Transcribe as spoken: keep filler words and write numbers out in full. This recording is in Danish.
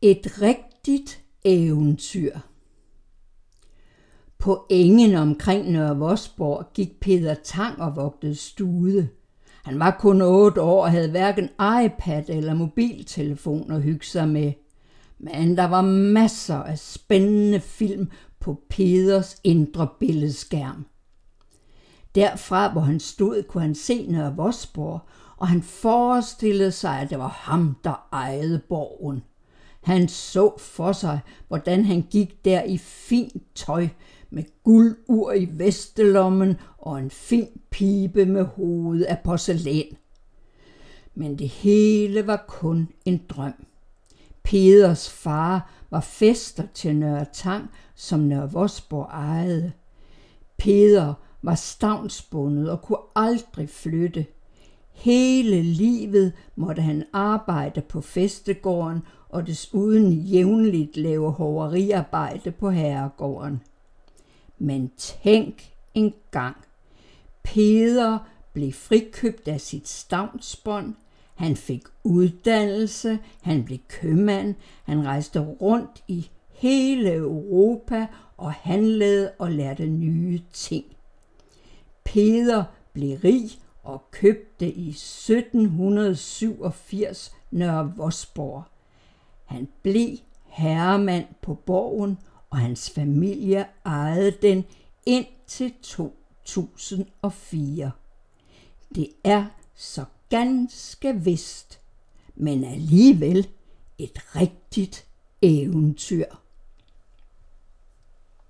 Et rigtigt eventyr. På engen omkring Nørre Vosborg gik Peder Tang og vogtede stude. Han var kun otte år og havde hverken iPad eller mobiltelefon at hygge sig med. Men der var masser af spændende film på Peders indre billedskærm. Derfra, hvor han stod, kunne han se Nørre Vosborg, og han forestillede sig, at det var ham, der ejede borgen. Han så for sig, hvordan han gik der i fint tøj, med guldur i vestelommen og en fin pibe med hoved af porcelæn. Men det hele var kun en drøm. Peders far var fæster til Nørre Tang, som Nørre Vosborg ejede. Peder var stavnsbundet og kunne aldrig flytte. Hele livet måtte han arbejde på fæstegården og desuden jævnligt lave hoveriarbejde på herregården. Men tænk engang. Peder blev frikøbt af sit stavnsbånd. Han fik uddannelse, han blev købmand, han rejste rundt i hele Europa og handlede og lærte nye ting. Peder blev rig og købte i sytten syvogfirs Nørre Vosborg. Han blev herremand på borgen, og hans familie ejede den indtil to tusind og fire. Det er så ganske vist, men alligevel et rigtigt eventyr.